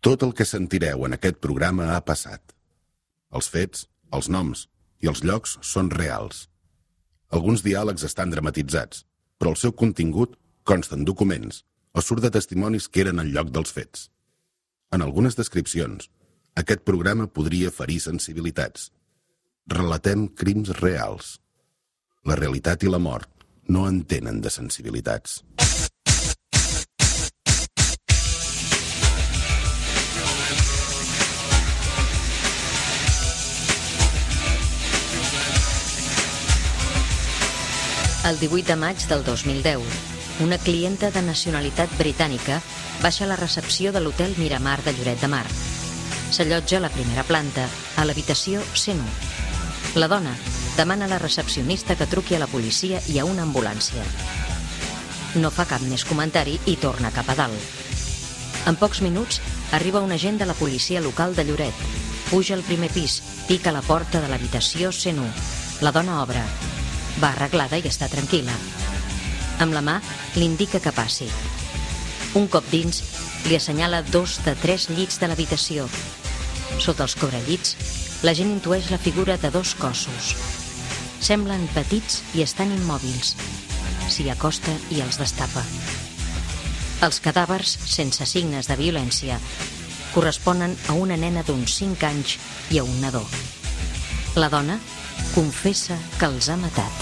Tot el que sentireu en aquest programa ha passat. Els fets, els noms i els llocs són reals. Alguns diàlegs estan dramatitzats, però el seu contingut consta en documents o surt de testimonis que eren al lloc dels fets. En algunes descripcions, aquest programa podria ferir sensibilitats. Relatem crims reals. La realitat i la mort no entenen de sensibilitats. El 18 de maig del 2010, una clienta de nacionalitat britànica baixa a la recepció de l'hotel Miramar de Lloret de Mar. S'allotja a la primera planta, a l'habitació 101. La dona demana a la recepcionista que truqui a la policia i a una ambulància. No fa cap més comentari i torna cap a dalt. En pocs minuts arriba un agent de la policia local de Lloret. Puja al primer pis, pica a la porta de l'habitació 101. La dona obre. Va arreglada i està tranquil·la. Amb la mà li indica que passi. Un cop dins, li assenyala 2 de 3 llits de l'habitació. Sota els cobrellits, la gent intueix la figura de 2 cossos. Semblen petits i estan immòbils. S'hi acosta i els destapa. Els cadàvers, sense signes de violència, corresponen a una nena d'uns 5 anys i a un nadó. La dona confessa que els ha matat.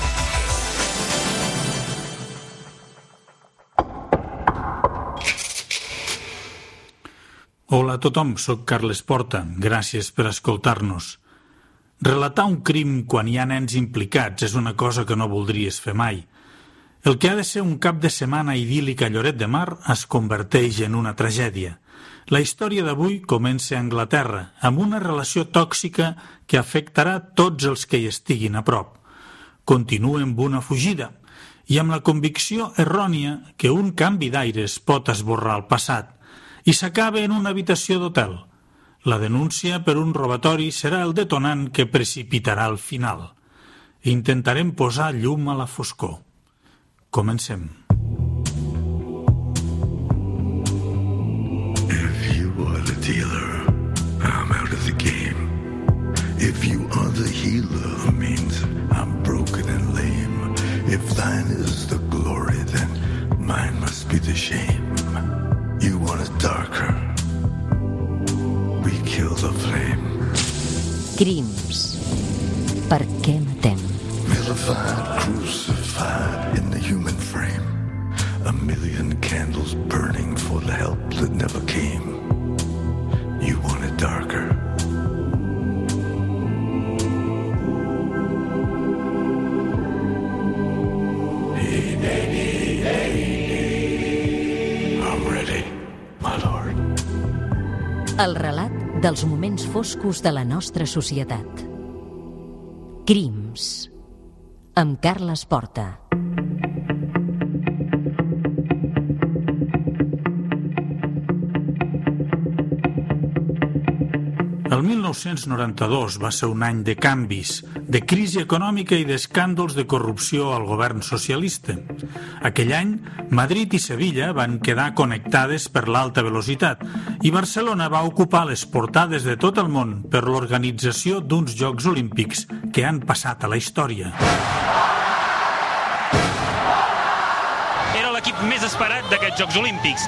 Hola a tothom, soc Carles Porta. Gràcies per escoltar-nos. Relatar un crim quan hi ha nens implicats és una cosa que no voldries fer mai. El que ha de ser un cap de setmana idíl·lic a Lloret de Mar es converteix en una tragèdia. La història d'avui comença a Anglaterra, amb una relació tòxica que afectarà tots els que hi estiguin a prop. Continua amb una fugida i amb la convicció errònia que un canvi d'aires pot esborrar el passat i s'acaba en una habitació d'hotel. La denúncia per un robatori serà el detonant que precipitarà el final. Intentarem posar llum a la foscor. Comencem. Dealer, I'm out of the game. If you are the healer, means I'm broken and lame. If thine is the glory, then mine must be the shame. You want it darker, we kill the flame. Crims. Per què matem? Vilified, crucified in the human frame. A million candles burning for the help that never came. You want it darker. I'm ready, my lord. El relat dels moments foscos de la nostra societat. Crims. Amb Carles Porta. El 1992 va ser un any de canvis, de crisi econòmica i d'escàndols de corrupció al govern socialista. Aquell any, Madrid i Sevilla van quedar connectades per l'alta velocitat i Barcelona va ocupar les portades de tot el món per l'organització d'uns Jocs Olímpics que han passat a la història. Era l'equip més esperat d'aquests Jocs Olímpics.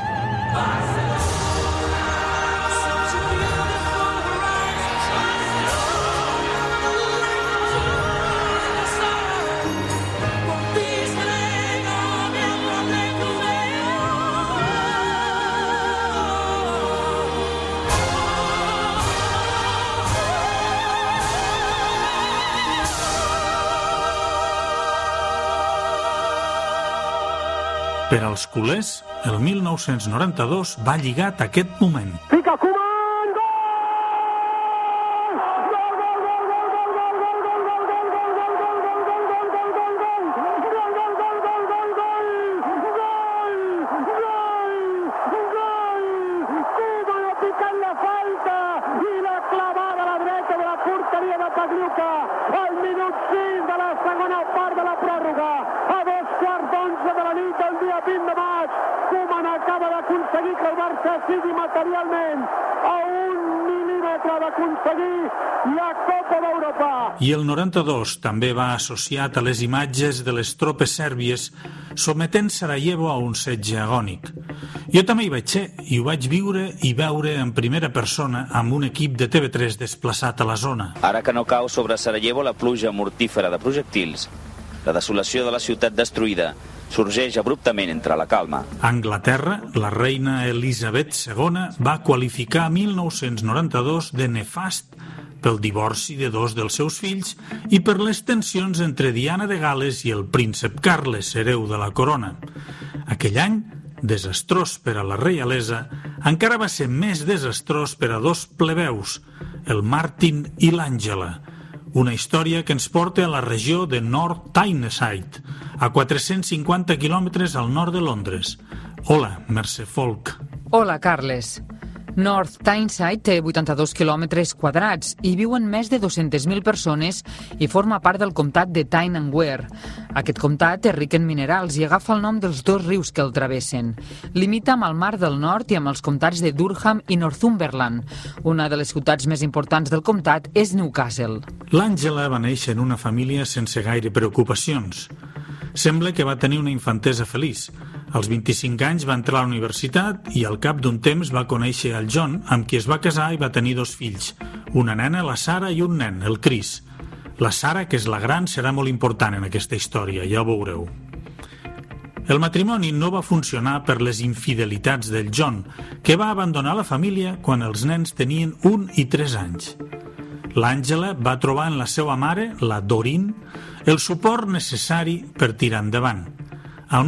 Per als culers, el 1992 va lligat a aquest moment. Fica Koeman, gol! Koeman ha picat la falta i la clavada a la dreta de la porteria de Pagliuca al minut 6 de la segona part de la pròrroga. A 2:15 de la nit del dia 20 de maig, Koeman acaba d'aconseguir que el Barça que sigui materialment a 1 mil·límetre d'aconseguir la Copa d'Europa. I el 92 també va associat a les imatges de les tropes sèrbies sometent Sarajevo a un setge agònic. Jo també hi vaig ser i ho vaig viure i veure en primera persona amb un equip de TV3 desplaçat a la zona. Ara que no cau sobre Sarajevo la pluja mortífera de projectils, la desolació de la ciutat destruïda sorgeix abruptament entre la calma. A Anglaterra, la reina Elisabet II va qualificar 1992 de nefast pel divorci de 2 dels seus fills i per les tensions entre Diana de Gal·les i el príncep Carles, hereu de la corona. Aquell any, desastrós per a la reialesa, encara va ser més desastrós per a 2 plebeus, el Martin i l'Àngela, una història que ens porta a la regió de North Tyneside, a 450 quilòmetres al nord de Londres. Hola, Mercè Folk. Hola, Carles. North Tyneside té 82 quilòmetres quadrats i viuen més de 200.000 persones i forma part del comtat de Tyne and Wear. Aquest comtat és ric en minerals i agafa el nom dels 2 rius que el travessen. Limita amb el Mar del Nord i amb els comtats de Durham i Northumberland. Una de les ciutats més importants del comtat és Newcastle. L'Àngela va néixer en una família sense gaire preocupacions. Sembla que va tenir una infantesa feliç. Als 25 anys va entrar a la universitat i al cap d'un temps va conèixer el John, amb qui es va casar i va tenir 2 fills, una nena, la Sara, i un nen, el Chris. La Sara, que és la gran, serà molt important en aquesta història, ja ho veureu. El matrimoni no va funcionar per les infidelitats del John, que va abandonar la família quan els nens tenien 1 i 3 anys. L'Àngela va trobar en la seva mare, la Doreen, el suport necessari per tirar endavant. Al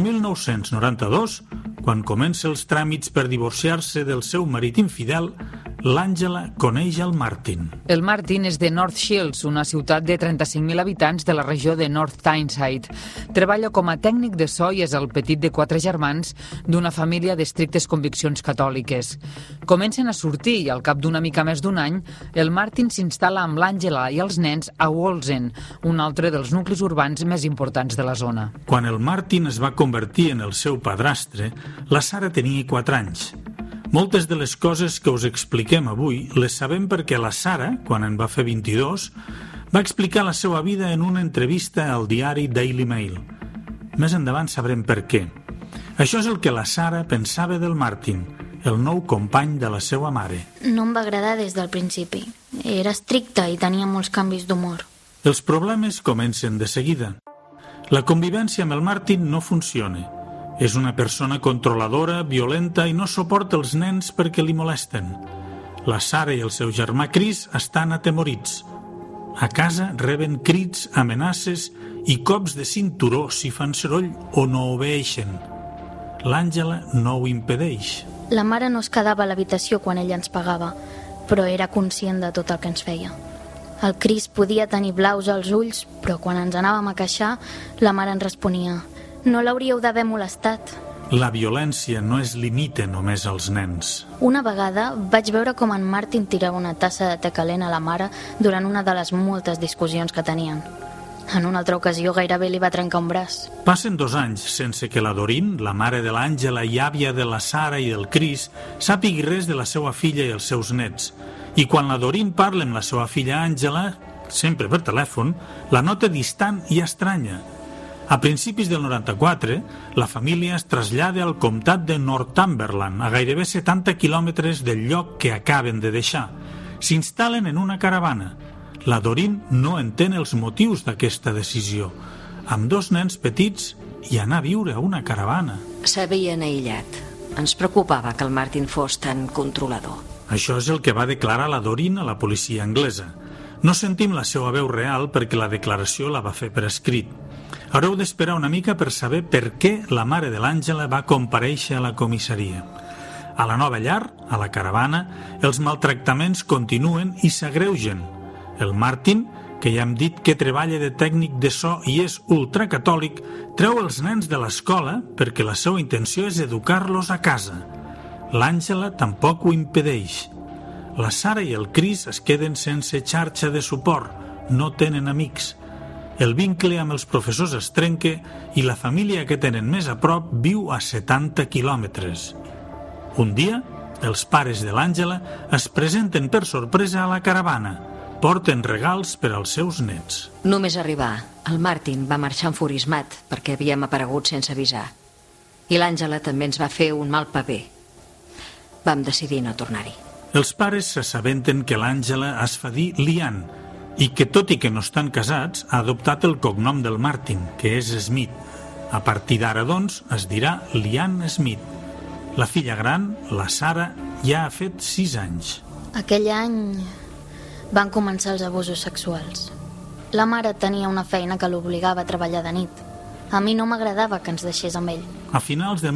1992, quan comença els tràmits per divorciar-se del seu marit infidel, l'Àngela coneix el Martin. El Martin és de North Shields, una ciutat de 35.000 habitants de la regió de North Tyneside. Treballa com a tècnic de so i és el petit de 4 germans d'una família d'estrictes conviccions catòliques. Comencen a sortir i al cap d'una mica més d'un any, el Martin s'instal·la amb l'Àngela i els nens a Wallsend, un altre dels nuclis urbans més importants de la zona. Quan el Martin es va convertir en el seu padrastre, la Sara tenia 4 anys. Moltes de les coses que us expliquem avui les sabem perquè la Sara, quan en va fer 22, va explicar la seva vida en una entrevista al diari Daily Mail. Més endavant sabrem per què. Això és el que la Sara pensava del Martin, el nou company de la seva mare. No em va agradar des del principi. Era estricte i tenia molts canvis d'humor. Els problemes comencen de seguida. La convivència amb el Martin no funciona. És una persona controladora, violenta i no suporta els nens perquè li molesten. La Sara i el seu germà Chris estan atemorits. A casa reben crits, amenaces i cops de cinturó si fan soroll o no obeeixen. L'Àngela no ho impedeix. La mare no es quedava a l'habitació quan ella ens pagava, però era conscient de tot el que ens feia. El Chris podia tenir blaus als ulls, però quan ens anàvem a queixar, la mare ens responia: no l'hauríeu d'haver molestat. La violència no es limita només als nens. Una vegada vaig veure com en Martin tirava una tassa de te calent a la mare durant una de les moltes discussions que tenien. En una altra ocasió gairebé li va trencar un braç. Passen 2 anys sense que la Doreen, la mare de l'Àngela i àvia de la Sara i del Chris, sàpigui res de la seva filla i els seus nets. I quan la Doreen parla amb la seva filla Àngela, sempre per telèfon, la nota distant i estranya. A principis del 94, la família es trasllada al comtat de Northumberland, a gairebé 70 quilòmetres del lloc que acaben de deixar. S'instal·len en una caravana. La Doreen no entén els motius d'aquesta decisió. Amb 2 nens petits i anar a viure a una caravana. S'havien aïllat. Ens preocupava que el Martin fos tan controlador. Això és el que va declarar la Doreen a la policia anglesa. No sentim la seva veu real perquè la declaració la va fer per escrit. Haureu d'esperar una mica per saber per què la mare de l'Àngela va comparèixer a la comissaria. A la nova llar, a la caravana, els maltractaments continuen i s'agreugen. El Martin, que ja hem dit que treballa de tècnic de so i és ultracatòlic, treu els nens de l'escola perquè la seva intenció és educar-los a casa. L'Àngela tampoc ho impedeix. La Sara i el Chris es queden sense xarxa de suport, no tenen amics. El vincle amb els professors es trenca i la família que tenen més a prop viu a 70 quilòmetres. Un dia, Els pares de l'Àngela es presenten per sorpresa a la caravana. Porten regals per als seus nets. Només arribar, el Martin va marxar enfurismat perquè havíem aparegut sense avisar. I l'Àngela també ens va fer un mal paper. Vam decidir no tornar-hi. Els pares s'assabenten que l'Àngela es fa dir Lian i que, tot i que no estan casats, ha adoptat el cognom del Martin, que és Smith. A partir d'ara, doncs, es dirà Lian Smith. La filla gran, la Sara, ja ha fet 6 anys. Aquell any van començar els abusos sexuals. La mare tenia una feina que l'obligava a treballar de nit. A mi no m'agradava que ens deixés amb ell. A finals de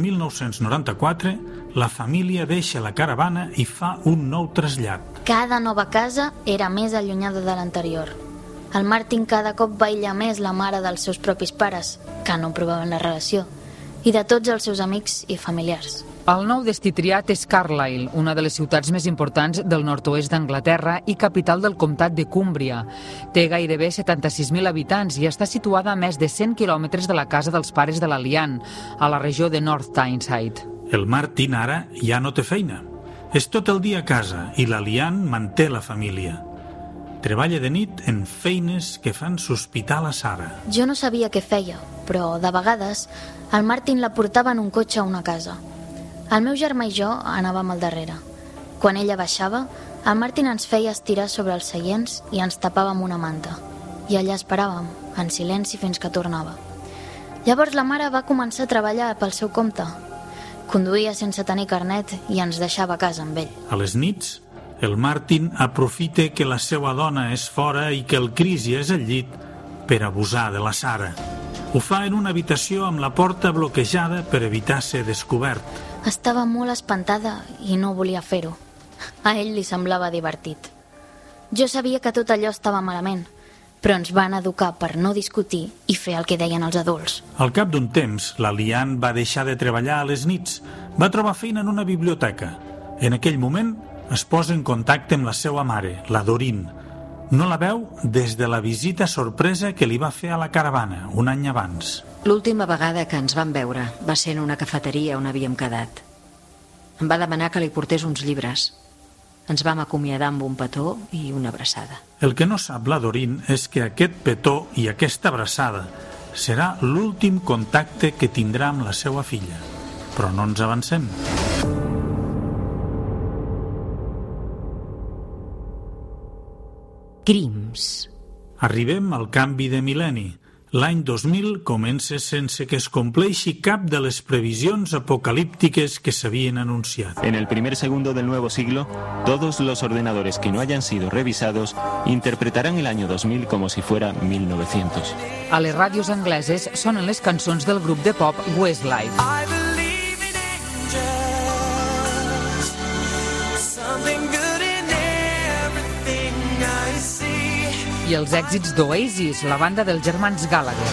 1994, la família deixa la caravana i fa un nou trasllat. Cada nova casa era més allunyada de l'anterior. El Martin cada cop va aïllar més la mare dels seus propis pares, que no provaven la relació, i de tots els seus amics i familiars. El nou destí triat és Carlisle, una de les ciutats més importants del nord-oest d'Anglaterra i capital del comtat de Cúmbria. Té gairebé 76.000 habitants i està situada a més de 100 quilòmetres de la casa dels pares de la Lian, a la regió de North Tyneside. El Martin ara ja no té feina. És tot el dia a casa i la Lian manté la família. Treballa de nit en feines que fan sospitar la Sara. Jo no sabia què feia, però de vegades el Martin la portava en un cotxe a una casa. El meu germà i jo anàvem al darrere. Quan ella baixava, el Martin ens feia estirar sobre els seients i ens tapava amb una manta. I allà esperàvem, en silenci, fins que tornava. Llavors la mare va començar a treballar pel seu compte. Conduïa sense tenir carnet i ens deixava a casa amb ell. A les nits, el Martin aprofita que la seva dona és fora i que el Chris ja és al llit per abusar de la Sara. Ho fa en una habitació amb la porta bloquejada per evitar ser descobert. Estava molt espantada i no volia fer-ho. A ell li semblava divertit. Jo sabia que tot allò estava malament, però ens van educar per no discutir i fer el que deien els adults. Al cap d'un temps, la Lian va deixar de treballar a les nits. Va trobar feina en una biblioteca. En aquell moment es posa en contacte amb la seva mare, la Doreen. No la veu des de la visita sorpresa que li va fer a la caravana, un any abans. L'última vegada que ens vam veure va ser en una cafeteria on havíem quedat. Em va demanar que li portés uns llibres. Ens vam acomiadar amb un petó i una abraçada. El que no sap la Doreen és que aquest petó i aquesta abraçada serà l'últim contacte que tindrà amb la seva filla. Però no ens avancem. Crims. Arribem al canvi de mil·lenni. L'any 2000 comença sense que es compleixi cap de les previsions apocalíptiques que s'havien anunciat. En el primer segundo del nuevo siglo, todos los ordenadores que no hayan sido revisados interpretarán el año 2000 como si fuera 1900. A les ràdios angleses sonen les cançons del grup de pop Westlife. I els èxits d'Oasis, la banda dels germans Gallagher.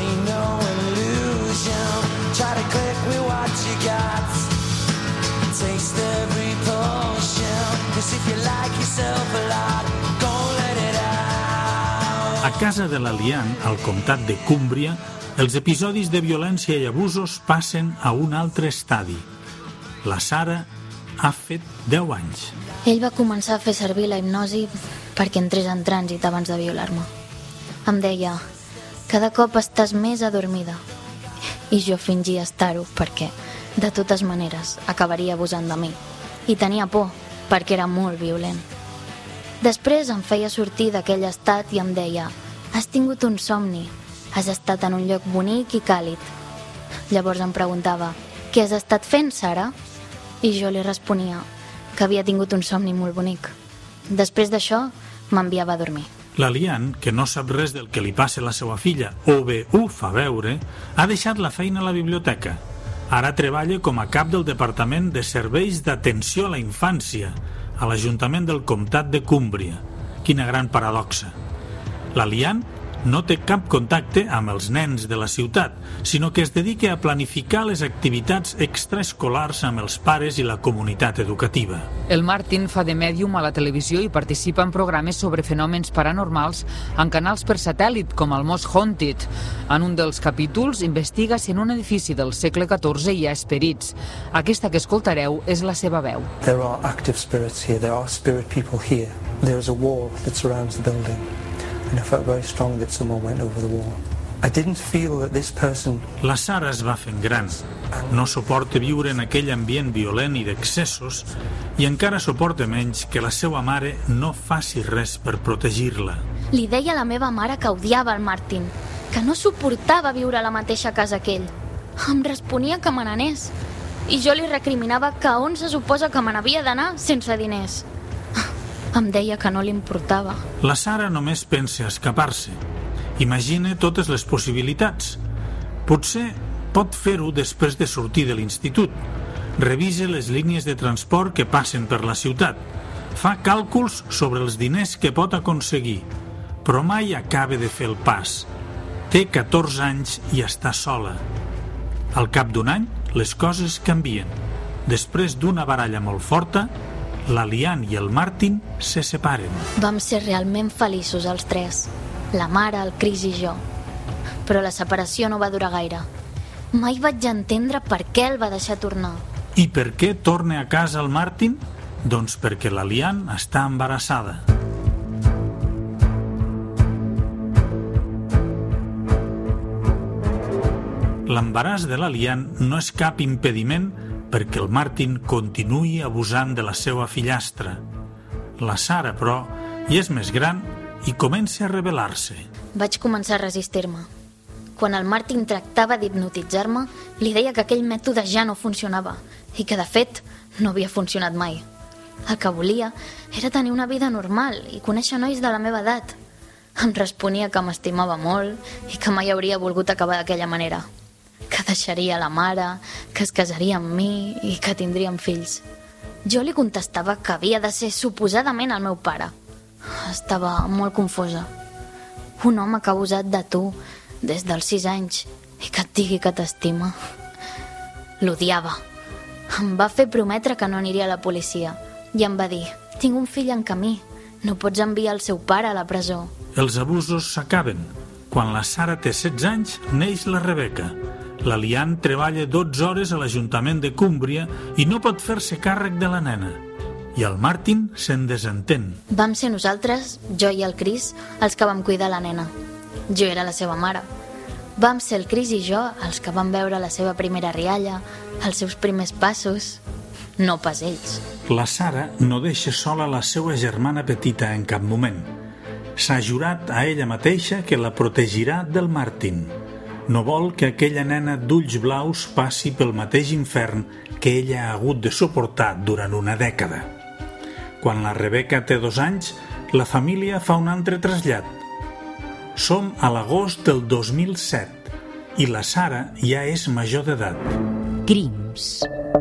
A casa de la Lian, al comtat de Cúmbria, els episodis de violència i abusos passen a un altre estadi. La Sara ha fet 10 anys. Ell va començar a fer servir la hipnosi perquè entrés en trànsit abans de violar-me. Em deia, cada cop estàs més adormida. I jo fingia estar-ho perquè, de totes maneres, acabaria abusant de mi. I tenia por, perquè era molt violent. Després em feia sortir d'aquell estat i em deia, has tingut un somni, has estat en un lloc bonic i càlid. Llavors em preguntava, què has estat fent, Sara? I jo li responia que havia tingut un somni molt bonic. Després d'això, m'enviava a dormir. La Lian, que no sap res del que li passa a la seva filla, o bé ho fa veure, ha deixat la feina a la biblioteca. Ara treballa com a cap del Departament de Serveis d'Atenció a la Infància a l'Ajuntament del Comtat de Cúmbria. Quina gran paradoxa. La Lian no té cap contacte amb els nens de la ciutat, sinó que es dedica a planificar les activitats extraescolars amb els pares i la comunitat educativa. El Martin fa de mèdium a la televisió i participa en programes sobre fenòmens paranormals en canals per satèl·lit, com el Most Haunted. En un dels capítols investiga si en un edifici del segle XIV hi ha esperits. Aquesta que escoltareu és la seva veu. There are active spirits here, there are spirit people here. There is a wall that surrounds the building. And I felt very strong that someone went over the wall. I didn't feel that this person... La Sara es va fent gran. No suporta viure en aquell ambient violent i d'excessos i encara suporta menys que la seva mare no faci res per protegir-la. Li deia a la meva mare que odiava el Martin, que no suportava viure a la mateixa casa que ell. Em responia que me n'anés. I jo li recriminava que on se suposa que me n'havia d'anar sense diners. Em deia que no li importava. La Sara només pensa a escapar-se. Imagina totes les possibilitats. Potser pot fer-ho després de sortir de l'institut. Revisa les línies de transport que passen per la ciutat. Fa càlculs sobre els diners que pot aconseguir, però mai acaba de fer el pas. Té 14 anys i està sola. Al cap d'un any, les coses canvien. Després d'una baralla molt forta, la Lian i el Martin se separen. Vam ser realment feliços els tres, la mare, el Chris i jo. Però la separació no va durar gaire. Mai vaig entendre per què el va deixar tornar. I per què torna a casa el Martin? Doncs perquè la Lian està embarassada. L'embaràs de la Lian no és cap impediment perquè el Martin continuï abusant de la seva fillastra. La Sara, però, ja és més gran i comença a rebel·lar-se. Vaig començar a resistir-me. Quan el Martin tractava d'hipnotitzar-me, li deia que aquell mètode ja no funcionava i que, de fet, no havia funcionat mai. El que volia era tenir una vida normal i conèixer nois de la meva edat. Em responia que m'estimava molt i que mai hauria volgut acabar d'aquella manera. Que deixaria la mare, que es casaria amb mi i que tindríem fills. Jo li contestava que havia de ser suposadament el meu pare. Estava molt confosa. Un home que ha abusat de tu des dels 6 anys i que et digui que t'estima. L'odiava. Em va fer prometre que no aniria a la policia i em va dir: tinc un fill en camí, no pots enviar el seu pare a la presó. Els abusos s'acaben. Quan la Sara té 16 anys, neix la Rebecca. La Lian treballa 12 hores a l'Ajuntament de Cúmbria i no pot fer-se càrrec de la nena. I el Martin se'n desentén. Vam ser nosaltres, jo i el Chris, els que vam cuidar la nena. Jo era la seva mare. Vam ser el Chris i jo els que vam veure la seva primera rialla, els seus primers passos, no pas ells. La Sara no deixa sola la seva germana petita en cap moment. S'ha jurat a ella mateixa que la protegirà del Martin. No vol que aquella nena d'ulls blaus passi pel mateix infern que ella ha hagut de suportar durant una dècada. Quan la Rebecca té 2 anys, la família fa un altre trasllat. Som a l'agost del 2007 i la Sara ja és major d'edat. Crims.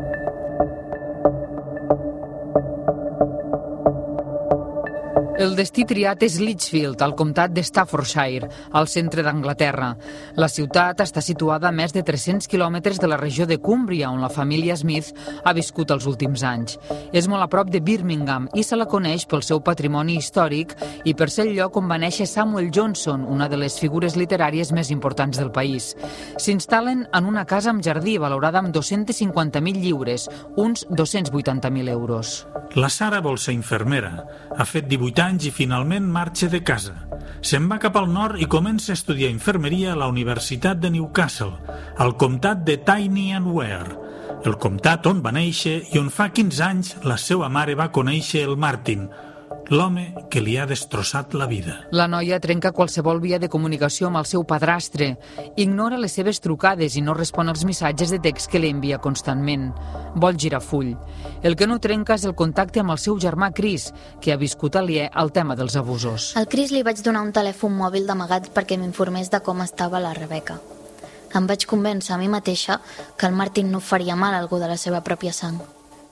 El destí triat és Lichfield, al comtat de Staffordshire, al centre d'Anglaterra. La ciutat està situada a més de 300 quilòmetres de la regió de Cúmbria, on la família Smith ha viscut els últims anys. És molt a prop de Birmingham i se la coneix pel seu patrimoni històric i per ser el lloc on va néixer Samuel Johnson, una de les figures literàries més importants del país. S'instal·len en una casa amb jardí valorada amb 250.000 lliures, uns 280.000 euros. La Sara vol ser infermera. Ha fet 18 anys i finalment marxa de casa. Se'n va cap al nord i comença a estudiar infermeria a la Universitat de Newcastle, al comtat de Tyne and Wear, el comtat on va néixer i on fa 15 anys la seva mare va conèixer el Martin, l'home que li ha destrossat la vida. La noia trenca qualsevol via de comunicació amb el seu padrastre, ignora les seves trucades i no respon als missatges de text que li envia constantment. Vol girar full. El que no trenca és el contacte amb el seu germà Chris, que ha viscut aliè al tema dels abusos. Al Chris li vaig donar un telèfon mòbil d'amagat perquè m'informés de com estava la Rebecca. Em vaig convèncer a mi mateixa que el Martin no faria mal a algú de la seva pròpia sang.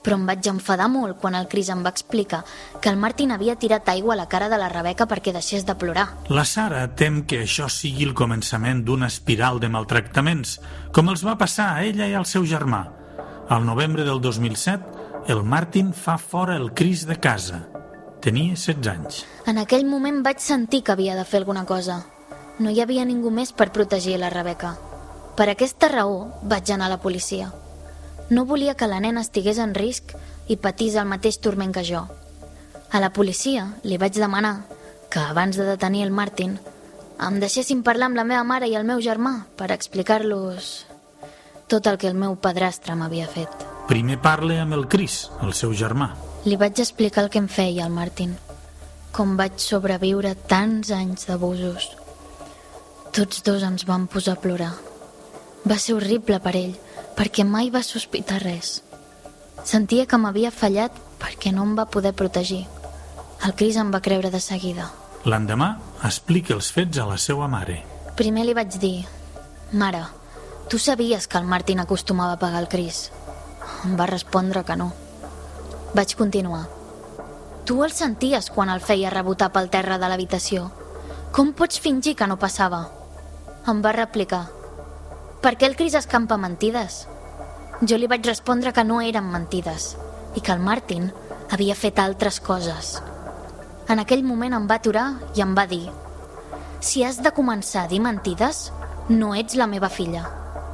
però em vaig enfadar molt quan el Chris em va explicar que el Martin havia tirat aigua a la cara de la Rebecca perquè deixés de plorar. La Sara tem que això sigui el començament d'una espiral de maltractaments, com els va passar a ella i al seu germà. Al novembre del 2007, el Martin fa fora el Chris de casa. Tenia 16 anys. En aquell moment vaig sentir que havia de fer alguna cosa. No hi havia ningú més per protegir la Rebecca. Per aquesta raó vaig anar a la policia. No volia que la nena estigués en risc i patís el mateix turment que jo. A la policia li vaig demanar que abans de detenir el Martin em deixessin parlar amb la meva mare i el meu germà per explicar-los tot el que el meu padrastre m'havia fet. Primer parle amb el Chris, el seu germà. Li vaig explicar el que em feia el Martin, com vaig sobreviure tants anys d'abusos. Tots dos ens vam posar a plorar. Va ser horrible per ell, perquè mai va sospitar res. Sentia que m'havia fallat perquè no em va poder protegir. El Chris em va creure de seguida. L'endemà explica els fets a la seva mare. Primer li vaig dir: Mare, tu sabies que el Martin acostumava a pagar el Chris? Em va respondre que no. Vaig continuar. Tu el senties quan el feia rebotar pel terra de l'habitació. Com pots fingir que no passava? Em va replicar: Per què el Chris escampa mentides? Jo li vaig respondre que no eren mentides i que el Martin havia fet altres coses. En aquell moment em va aturar i em va dir: Si has de començar a dir mentides, no ets la meva filla.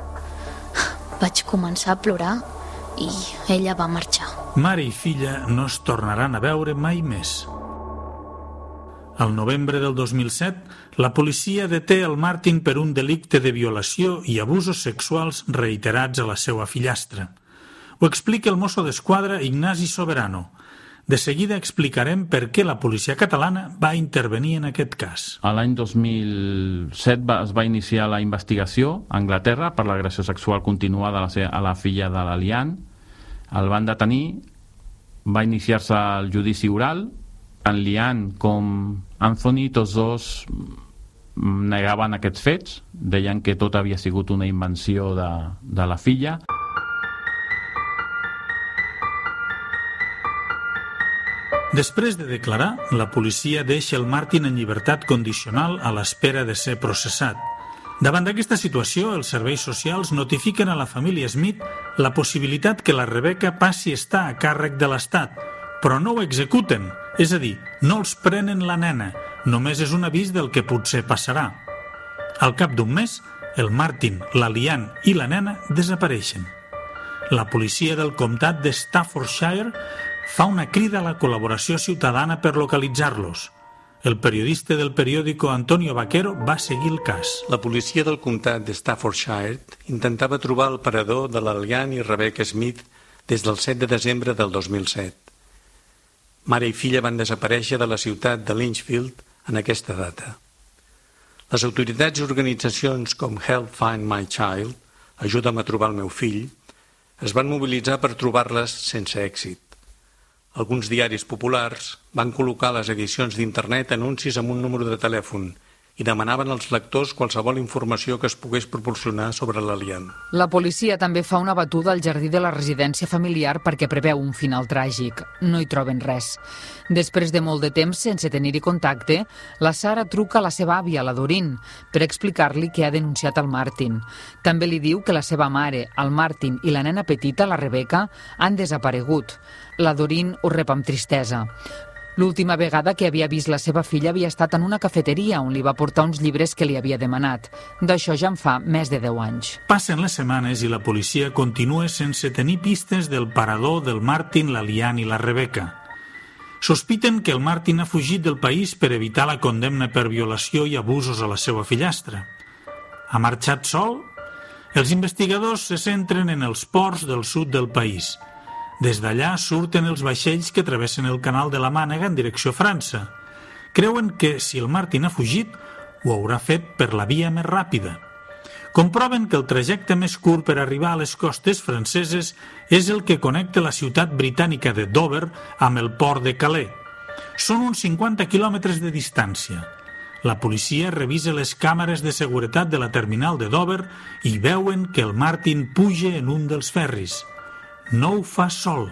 Vaig començar a plorar i ella va marxar. Mare i filla no es tornaran a veure mai més. Al novembre del 2007, la policia deté el Martin per un delicte de violació i abusos sexuals reiterats a la seva fillastra. Ho explica el mosso d'esquadra Ignasi Soberano. De seguida explicarem per què la policia catalana va intervenir en aquest cas. A l'any 2007 es va iniciar la investigació a Anglaterra per l'agressió sexual continuada a la filla de la Lian. El van detenir, va iniciar-se el judici oral. En Lian com Anthony, tots dos negaven aquests fets, deien que tot havia sigut una invenció de la filla. Després de declarar, la policia deixa el Martin en llibertat condicional a l'espera de ser processat. Davant d'aquesta situació, els serveis socials notifiquen a la família Smith la possibilitat que la Rebecca passi a estar a càrrec de l'Estat, però no ho executen, és a dir, no els prenen la nena, només és un avís del que potser passarà. Al cap d'un mes, el Martin, la Lian i la nena desapareixen. La policia del comtat de Staffordshire fa una crida a la col·laboració ciutadana per localitzar-los. El periodista del periòdico Antonio Vaquero va seguir el cas. La policia del comtat de Staffordshire intentava trobar el parador de la Lian i Rebecca Smith des del 7 de desembre del 2007. Mare i filla van desaparèixer de la ciutat de Lichfield en aquesta data. Les autoritats i organitzacions com Help Find My Child, Ajuda'm a trobar el meu fill, es van mobilitzar per trobar-les sense èxit. Alguns diaris populars van col·locar a les edicions d'internet anuncis amb un número de telèfon i demanaven als lectors qualsevol informació que es pogués proporcionar sobre la Lian. La policia també fa una batuda al jardí de la residència familiar perquè preveu un final tràgic. No hi troben res. Després de molt de temps sense tenir-hi contacte, la Sara truca a la seva àvia, la Doreen, per explicar-li que ha denunciat el Martin. També li diu que la seva mare, el Martin i la nena petita, la Rebecca, han desaparegut. La Doreen ho rep amb tristesa. L'última vegada que havia vist la seva filla havia estat en una cafeteria on li va portar uns llibres que li havia demanat. D'això ja en fa més de 10 anys. Passen les setmanes i la policia continua sense tenir pistes del parador del Martin, la Lian i la Rebecca. Sospiten que el Martin ha fugit del país per evitar la condemna per violació i abusos a la seva fillastra. Ha marxat sol? Els investigadors se centren en els ports del sud del país. Des d'allà surten els vaixells que travessen el canal de la Mànega en direcció a França. Creuen que, si el Martin ha fugit, ho haurà fet per la via més ràpida. Comproven que el trajecte més curt per arribar a les costes franceses és el que connecta la ciutat britànica de Dover amb el port de Calais. Són uns 50 quilòmetres de distància. La policia revisa les càmeres de seguretat de la terminal de Dover i veuen que el Martin puja en un dels ferris. No ho fa sol.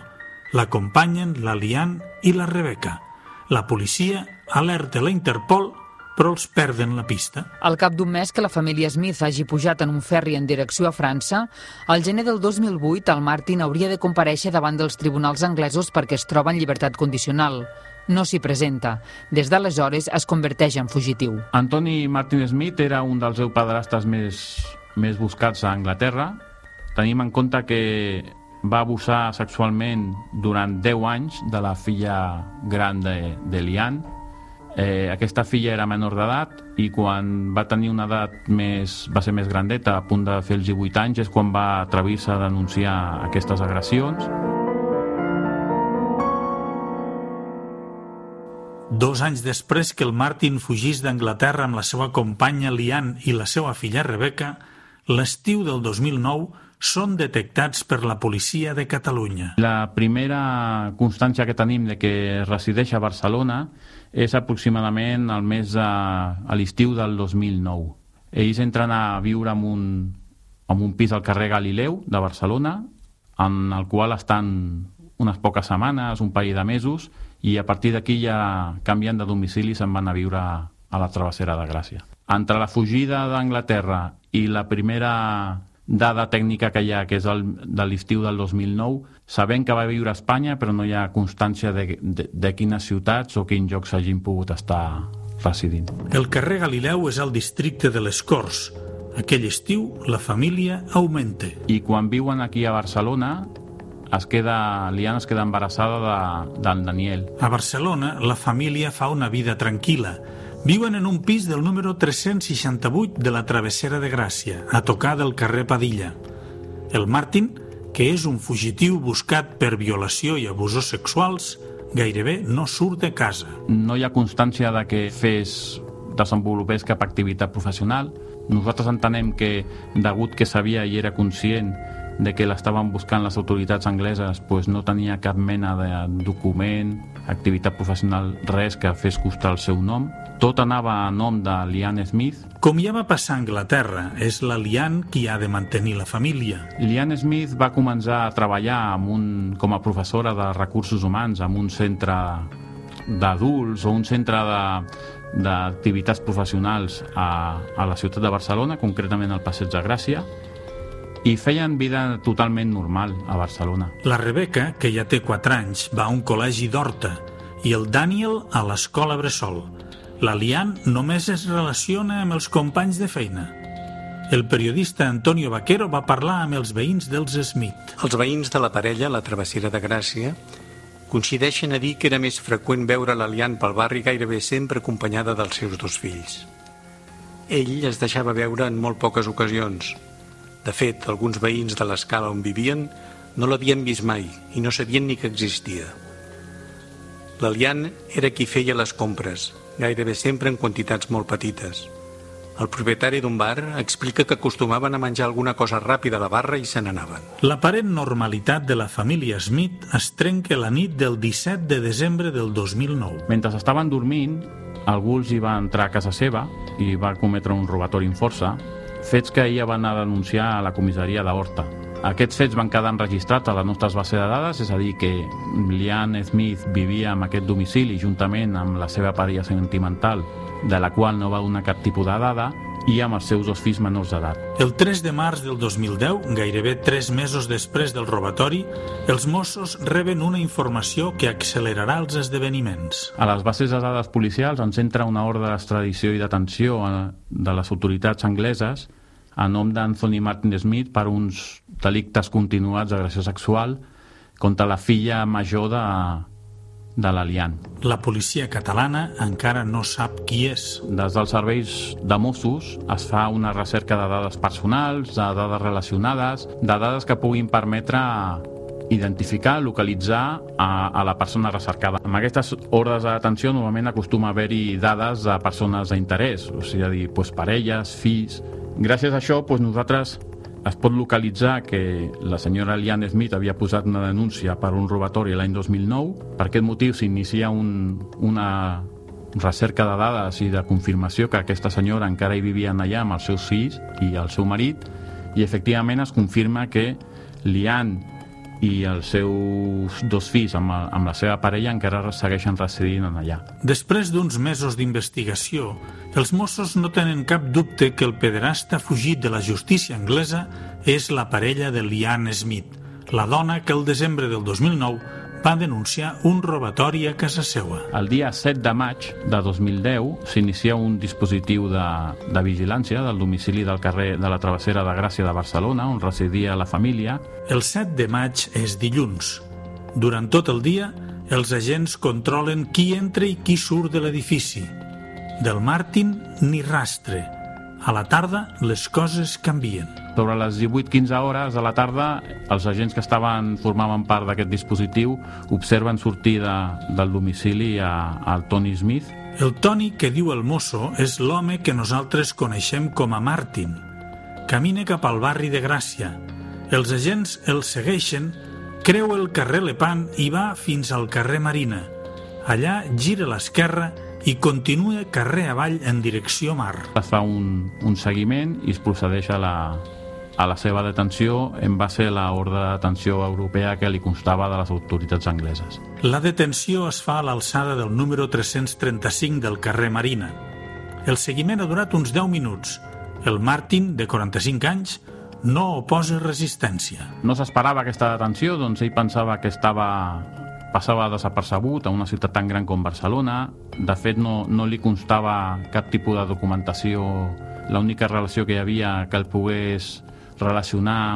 L'acompanyen la Lian i la Rebecca. La policia alerta la Interpol, però els perden la pista. Al cap d'un mes que la família Smith hagi pujat en un ferri en direcció a França, al gener del 2008 el Martin hauria de comparèixer davant dels tribunals anglesos perquè es troba en llibertat condicional. No s'hi presenta. Des d'aleshores es converteix en fugitiu. Anthony Martin Smith era un dels 10 pederastes més buscats a Anglaterra. Tenim en compte que va abusar sexualment durant 10 anys de la filla gran de Lian. Aquesta filla era menor d'edat i quan va tenir una edat va ser més grandeta, a punt de fer els 18 anys, és quan va atrevir-se a denunciar aquestes agressions. 2 anys després que el Martin fugís d'Anglaterra amb la seva companya Lian i la seva filla Rebecca, l'estiu del 2009 són detectats per la policia de Catalunya. La primera constància que tenim de que resideix a Barcelona és aproximadament a l'estiu del 2009. Ells entren a viure en un pis al carrer Galileu de Barcelona, en el qual estan unes poques setmanes, un parell de mesos, i a partir d'aquí ja canvien de domicili i se'n van a viure a la Travessera de Gràcia. Entre la fugida d'Anglaterra i la primera dada tècnica que hi ha, que és de l'estiu del 2009, sabem que va viure a Espanya, però no hi ha constància de quines ciutats o quins llocs hagin pogut estar residint. El carrer Galileu és al districte de les Corts. Aquell estiu la família augmenta. I quan viuen aquí a Barcelona, Lian es queda embarassada del Daniel. A Barcelona la família fa una vida tranquil·la. Viuen en un pis del número 368 de la Travessera de Gràcia, a tocar del carrer Padilla. El Martin, que és un fugitiu buscat per violació i abusos sexuals, gairebé no surt de casa. No hi ha constància de que desenvolupés cap activitat professional. Nosaltres entenem que, degut que sabia i era conscient de que l'estaven buscant les autoritats angleses, no tenia cap mena de document, activitat professional, res que fes constar el seu nom. Tot anava a nom de Lian Smith. Com ja va passar a Anglaterra, és la Lian qui ha de mantenir la família. Lian Smith va començar a treballar com a professora de recursos humans en un centre d'adults o un centre d'activitats professionals a la ciutat de Barcelona, concretament al Passeig de Gràcia, i feien vida totalment normal a Barcelona. La Rebecca, que ja té 4 anys, va a un col·legi d'Horta i el Daniel a l'escola Bressol. La Lian només es relaciona amb els companys de feina. El periodista Antonio Vaquero va parlar amb els veïns dels Smith. Els veïns de la parella, la Travessera de Gràcia, coincideixen a dir que era més freqüent veure la Lian pel barri gairebé sempre acompanyada dels seus 2 fills. Ell es deixava veure en molt poques ocasions. De fet, alguns veïns de l'escala on vivien no l'havien vist mai i no sabien ni que existia. La Lian era qui feia les compres, gairebé sempre en quantitats molt petites. El propietari d'un bar explica que acostumaven a menjar alguna cosa ràpida a la barra i se n'anaven. L'aparent normalitat de la família Smith es trenca la nit del 17 de desembre del 2009. Mentre estaven dormint, algú els hi va entrar a casa seva i va cometre un robatori amb força, fets que ella va anar a denunciar a la comissaria d'Horta. Aquests fets van quedar enregistrats a les nostres bases de dades, és a dir, que Lian Smith vivia en aquest domicili juntament amb la seva parella sentimental, de la qual no va donar cap tipus de dada, i amb els seus 2 fills menors d'edat. El 3 de març del 2010, gairebé 3 mesos després del robatori, els Mossos reben una informació que accelerarà els esdeveniments. A les bases de dades policials ens entra una ordre d'extradició i detenció de les autoritats angleses a nom d'Anthony Martin Smith per uns delictes continuats d'agressió sexual contra la filla major de la Lian. La policia catalana encara no sap qui és. Des dels serveis de Mossos es fa una recerca de dades personals, de dades relacionades, de dades que puguin permetre identificar, localitzar a la persona recercada. Amb aquestes ordres de detenció normalment acostuma a haver-hi dades de persones d'interès, o sigui, parelles, fills. Gràcies a això, nosaltres es pot localitzar que la senyora Lian Smith havia posat una denúncia per un robatori l'any 2009. Per aquest motiu s'inicia una recerca de dades i de confirmació que aquesta senyora encara hi vivia allà amb els seus fills i el seu marit, i efectivament es confirma que Lian i els seus 2 fills amb la seva parella encara segueixen residint allà. Després d'uns mesos d'investigació, els Mossos no tenen cap dubte que el pederasta fugit de la justícia anglesa és la parella de Leanne Smith, la dona que el desembre del 2009 va denunciar un robatori a casa seua. El dia 7 de maig de 2010 s'inicia un dispositiu de vigilància del domicili del carrer de la Travessera de Gràcia de Barcelona, on residia la família. El 7 de maig és dilluns. Durant tot el dia, els agents controlen qui entra i qui surt de l'edifici. Del Martin, ni rastre. A la tarda, les coses canvien. Sobre les 18-15 hores de la tarda, els agents que formaven part d'aquest dispositiu observen sortir del domicili al Tony Smith. El Tony que diu el mosso és l'home que nosaltres coneixem com a Martin. Camina cap al barri de Gràcia. Els agents el segueixen, creua el carrer Lepant i va fins al carrer Marina. Allà gira a l'esquerra i continua carrer avall en direcció mar. Es fa un seguiment i es procedeix a la seva detenció en base a l'ordre de detenció europea que li constava de les autoritats angleses. La detenció es fa a l'alçada del número 335 del carrer Marina. El seguiment ha durat uns 10 minuts. El Martin, de 45 anys, no oposa resistència. No s'esperava aquesta detenció, doncs ell pensava que passava desapercebut a una ciutat tan gran com Barcelona. De fet, no li constava cap tipus de documentació. L'única relació que hi havia que el pogués relacionar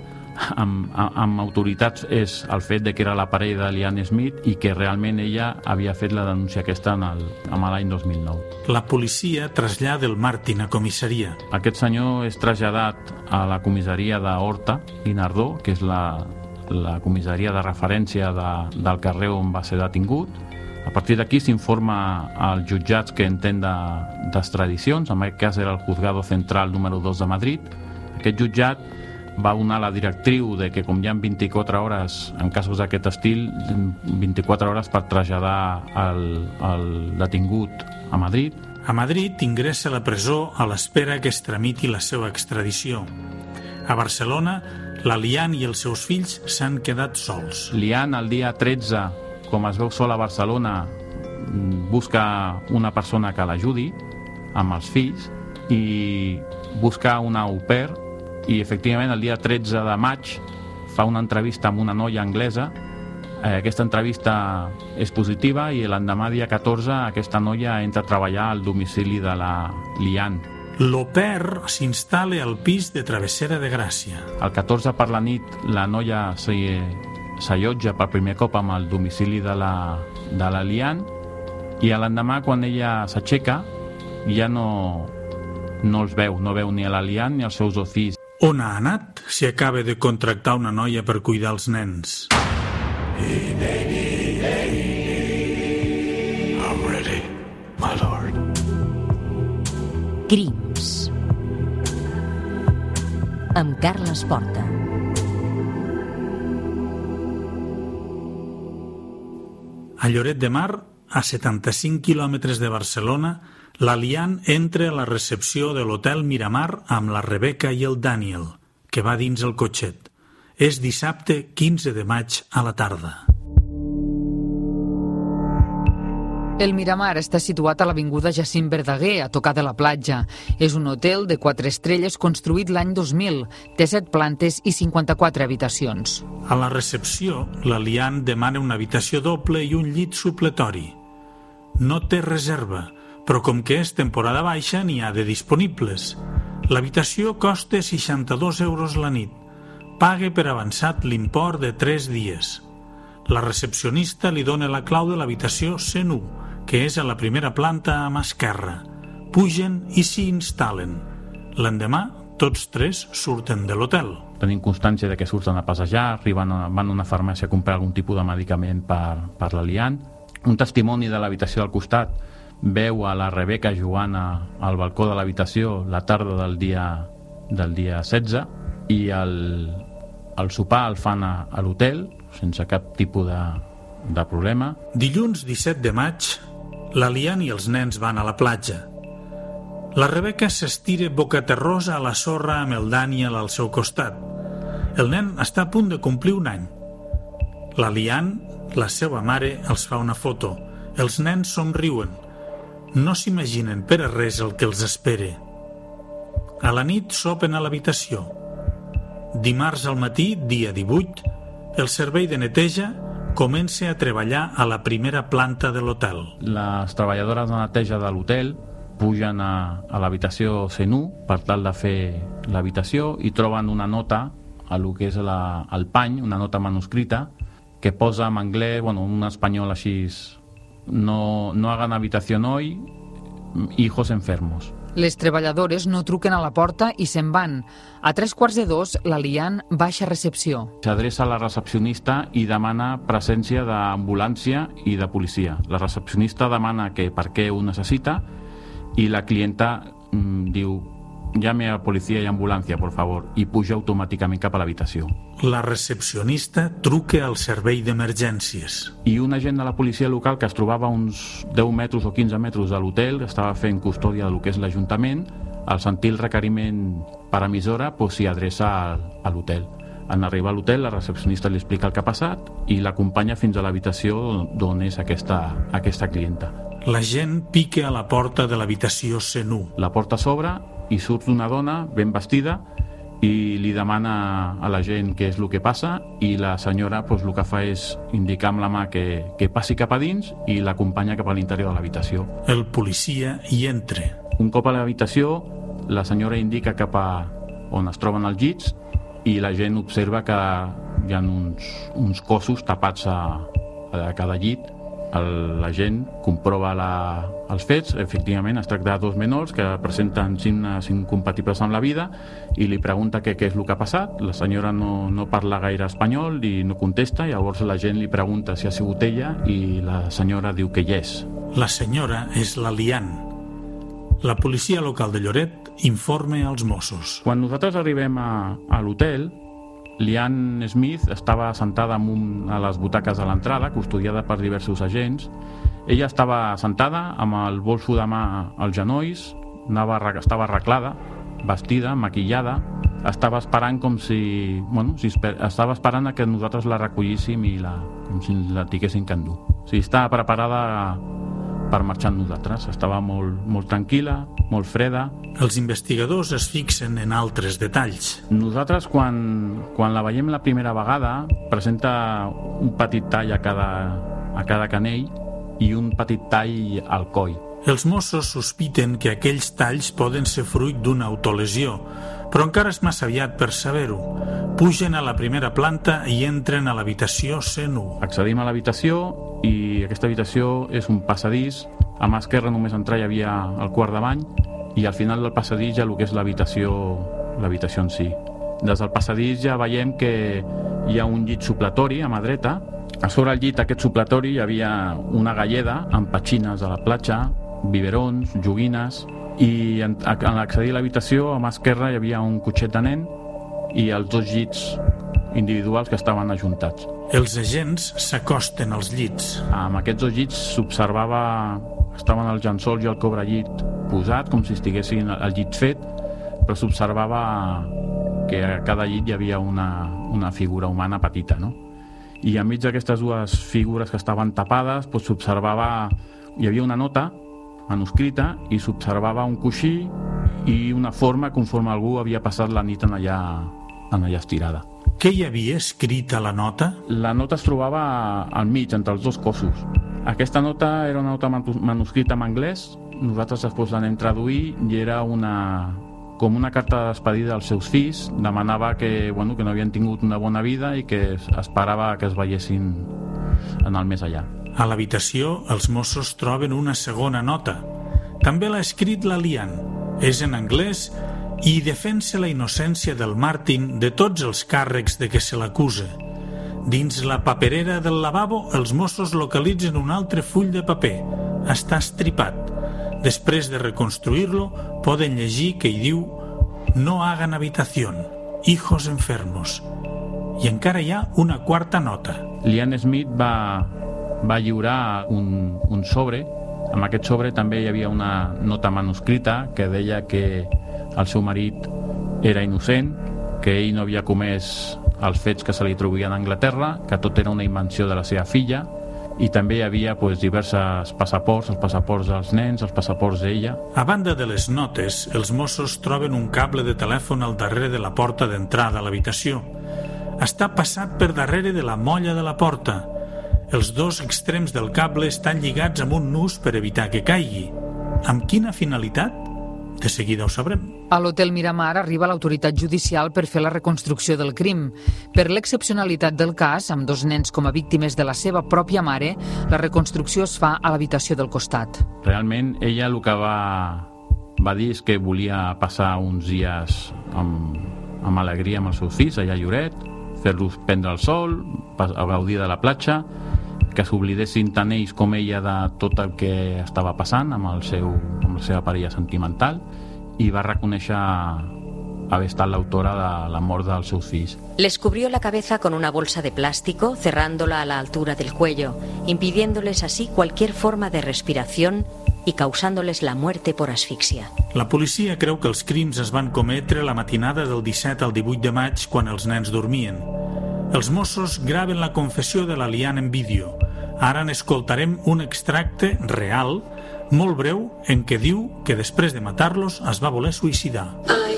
amb autoritats és el fet de que era la parella de Leanne Smith i que realment ella havia fet la denúncia aquesta l'any 2009. La policia trasllada el Martin a comissaria. Aquest senyor és traslladat a la comissaria d'Horta i Nardó, que és la comissaria de referència del carrer on va ser detingut. A partir d'aquí s'informa als jutjats que entén d'extradicions, en aquest cas era el Juzgado Central número 2 de Madrid. Aquest jutjat va donar la directriu de que com hi ha 24 hores, en casos d'aquest estil, 24 hores per traslladar el detingut a Madrid. A Madrid ingressa a la presó a l'espera que es tramiti la seva extradició. A Barcelona, la Leanne i els seus fills s'han quedat sols. Leanne, el dia 13, com es veu sola a Barcelona, busca una persona que l'ajudi amb els fills i busca una au pair i efectivament el dia 13 de maig fa una entrevista amb una noia anglesa. Aquesta entrevista és positiva i l'endemà, dia 14, aquesta noia entra a treballar al domicili de la Leanne. L'au pair s'instal·la al pis de Travessera de Gràcia. El 14 per la nit la noia s'allotja per primer cop amb el domicili de la Leanne i l'endemà, quan ella s'aixeca, ja no els veu, no veu ni a la Leanne ni als seus 2 fills. On ha anat si acaba de contractar una noia per cuidar els nens? I'm ready, my lord. Crims amb Carles Porta. A Lloret de Mar, a 75 quilòmetres de Barcelona, la Leanne entra a la recepció de l'Hotel Miramar amb la Rebecca i el Daniel, que va dins el cotxet. És dissabte 15 de maig a la tarda. El Miramar està situat a l'avinguda Jacint Verdaguer, a tocar de la platja. És un hotel de 4 estrelles construït l'any 2000. Té 7 plantes i 54 habitacions. A la recepció, la Leanne demana una habitació doble i un llit supletori. No té reserva, però com que és temporada baixa n'hi ha de disponibles. L'habitació costa 62 euros la nit. Paga per avançat l'import de 3 dies. La recepcionista li dona la clau de l'habitació 101, que és a la primera planta a mà esquerra. Pugen i s'hi instal·len. L'endemà, tots 3 surten de l'hotel. Tenim constància de que surten a passejar, van a una farmàcia a comprar algun tipus de medicament per la Leanne. Un testimoni de l'habitació del costat veu a la Rebecca jugant al balcó de l'habitació la tarda del dia 16 i el sopar el fan a l'hotel sense cap tipus de problema. Dilluns 17 de maig, la Leanne i els nens van a la platja. La Rebecca s'estira bocaterrosa a la sorra amb el Daniel al seu costat. El nen està a punt de complir 1 any. La Lian, la seva mare, els fa una foto. Els nens somriuen. No s'imaginen per a res el que els espere. A la nit sopen a l'habitació. Dimarts al matí, dia 18, el servei de neteja comença a treballar a la primera planta de l'hotel. Les treballadores de neteja de l'hotel pugen a l'habitació C1 per tal de fer l'habitació i troben una nota a lo que és el pany, una nota manuscrita que posa en anglès, un espanyol així, no hagan habitación hoy, hijos enfermos. Les treballadores no truquen a la porta i se'n van. A 3:15, la Lian baixa a recepció. S'adreça a la recepcionista i demana presència d'ambulància i de policia. La recepcionista demana que per què ho necessita i la clienta diu llame a policia i ambulància, por favor, i puja automàticament cap a l'habitació. La recepcionista truca al servei d'emergències. I un agent de la policia local que es trobava a uns 10 metres o 15 metres de l'hotel, que estava fent custòdia del que és l'Ajuntament, al sentir el requeriment per emissora, s'hi adreça a l'hotel. En arribar a l'hotel, la recepcionista li explica el que ha passat i l'acompanya fins a l'habitació d'on és aquesta clienta. L'agent pica a la porta de l'habitació C1. La porta s'obre i surt una dona ben vestida i li demana a la gent què és el que passa i la senyora el que fa és indicar amb la mà que passi cap a dins i l'acompanya cap a l'interior de l'habitació. El policia hi entra. Un cop a l'habitació, la senyora indica cap a on es troben els llits i la gent observa que hi ha uns cossos tapats a cada llit. La gent comprova els fets, efectivament es tracta de 2 menors que presenten signes incompatibles amb la vida i li pregunta què és el que ha passat. La senyora no parla gaire espanyol i no contesta, llavors la gent li pregunta si ha sigut ella i la senyora diu que hi és. La senyora és la Lian. La policia local de Lloret informa als Mossos. Quan nosaltres arribem a l'hotel, Lian Smith estava assentada a les butaques de l'entrada, custodiada per diversos agents. Ella estava assentada amb el bolso de mà als genolls, estava arreglada, vestida, maquillada, estava esperant estava esperant que nosaltres la recollíssim i com si la tinguessin que endur. O sigui, estava preparada per marxar amb nosaltres. Estava molt tranquil·la, molt freda. Els investigadors es fixen en altres detalls. Nosaltres, quan la veiem la primera vegada, presenta un petit tall a cada canell i un petit tall al coll. Els Mossos sospiten que aquells talls poden ser fruit d'una autolesió, però encara és massa aviat per saber-ho. Pugen a la primera planta i entren a l'habitació C1. Accedim a l'habitació i aquesta habitació és un passadís. A mà esquerra només entrar hi havia el quart de bany i al final del passadís hi ha el que és l'habitació en si. Des del passadís ja veiem que hi ha un llit supletori a mà dreta. A sobre el llit aquest supletori hi havia una galleda amb petxines a la platja, biberons, joguines, i en accedir a l'habitació a mà esquerra hi havia un cotxet de nen i els 2 llits individuals que estaven ajuntats. Els agents s'acosten als llits. Amb aquests 2 llits s'observava, estaven els llençols i el cobrellit posat com si estiguessin el llit fet, però s'observava que a cada llit hi havia una figura humana petita, no? I enmig d'aquestes 2 figures que estaven tapades s'observava, hi havia una nota manuscrita i s'observava un coixí i una forma conforme algú havia passat la nit en allà estirada. Què hi havia escrit a la nota? La nota es trobava al mig, entre els 2 cossos. Aquesta nota era una nota manuscrita en anglès, nosaltres després l'anem traduir i era com una carta de despedida als seus fills. Demanava que no havien tingut una bona vida i que esperava que es veiessin en el més allà. A l'habitació, els Mossos troben una segona nota. També l'ha escrit la Lian. És en anglès i defensa la innocència del Martin de tots els càrrecs de què se l'acusa. Dins la paperera del lavabo, els Mossos localitzen un altre full de paper. Està estripat. Després de reconstruir-lo, poden llegir que hi diu «No hagan habitación, hijos enfermos». I encara hi ha una quarta nota. Lian Smith va lliurar un sobre. En aquest sobre també hi havia una nota manuscrita que deia que el seu marit era innocent, que ell no havia comès els fets que se li atribuïen a Anglaterra, que tot era una invenció de la seva filla, i també hi havia diversos passaports, els passaports dels nens, els passaports d'ella. A banda de les notes, els Mossos troben un cable de telèfon al darrere de la porta d'entrada a l'habitació. Està passat per darrere de la molla de la porta. Els dos extrems del cable estan lligats amb un nus per evitar que caigui. Amb quina finalitat? De seguida ho sabrem. A l'Hotel Miramar arriba l'autoritat judicial per fer la reconstrucció del crim. Per l'excepcionalitat del cas, amb 2 nens com a víctimes de la seva pròpia mare, la reconstrucció es fa a l'habitació del costat. Realment, ella el que va dir és que volia passar uns dies amb alegria amb els seus fills allà a Lloret, fer-los prendre el sol, a gaudir de la platja, que s'oblidessin tant ells com ella de tot el que estava passant amb la seva parella sentimental, i va reconèixer haver estat l'autora de la mort dels seus fills. Les cubrió la cabeza con una bolsa de plástico, cerrándola a la altura del cuello, impidiéndoles así cualquier forma de respiración y causándoles la muerte por asfixia. La policia creu que els crims es van cometre la matinada del 17 al 18 de maig, quan els nens dormien. Els Mossos graven la confessió de la Lian en vídeo. Ara n'escoltarem un extracte real, molt breu, en què diu que després de matar-los es va voler suïcidar.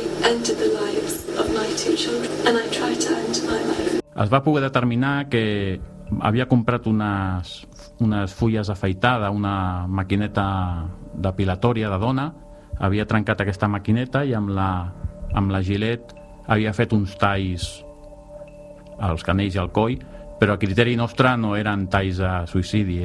Es va poder determinar que havia comprat unes fulles afeitada, una maquineta depilatòria de dona, havia trencat aquesta maquineta i amb la gilet havia fet uns talls als canells i al coll, però a criteri nostre no eren talls de suïcidi,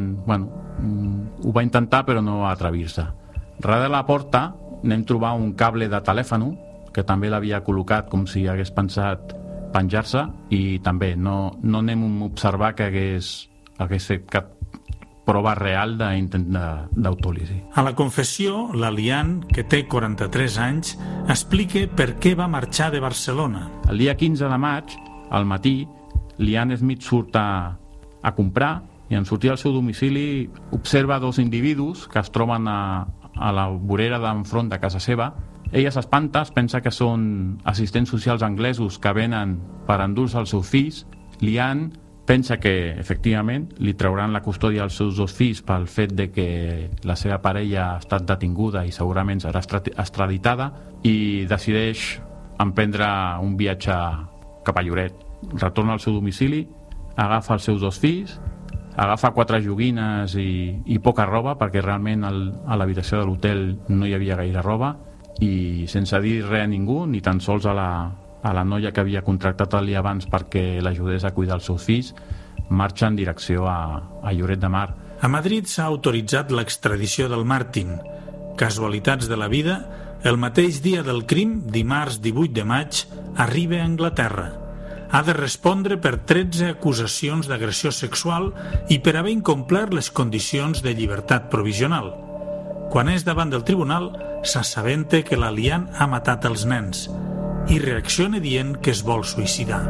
ho va intentar però no va atrevir-se. Darrere la porta anem trobar un cable de telèfon que també l'havia col·locat com si hagués pensat penjar-se, i també no anem a observar que hagués fet cap prova real d'intent d'autòlisi. A la confessió, la Lian, que té 43 anys, explica per què va marxar de Barcelona. El dia 15 de maig, al matí, Lian Smith surt a comprar, i en sortir al seu domicili observa 2 individus que es troben a la vorera d'enfront de casa seva. Ella s'espanta, es pensa que són assistents socials anglesos que venen per endur-se els seus fills. Lian pensa que, efectivament, li trauran la custòdia als seus 2 fills pel fet de que la seva parella ha estat detinguda i segurament serà extraditada, i decideix emprendre un viatge cap a Lloret. Retorna al seu domicili, agafa els seus 2 fills, agafa 4 joguines i poca roba, perquè realment a l'habitació de l'hotel no hi havia gaire roba, i sense dir res a ningú, ni tan sols a la noia que havia contractat el dia abans perquè l'ajudés a cuidar els seus fills, marxa en direcció a Lloret de Mar. A Madrid s'ha autoritzat l'extradició del Martin. Casualitats de la vida, el mateix dia del crim, dimarts 18 de maig, arriba a Anglaterra. Ha de respondre per 13 acusacions d'agressió sexual i per haver incomplert les condicions de llibertat provisional. Quan és davant del tribunal, s'assabenta que la Lian ha matat els nens i reacciona dient que es vol suïcidar.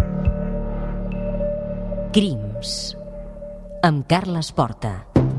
Crims, amb Carles Porta.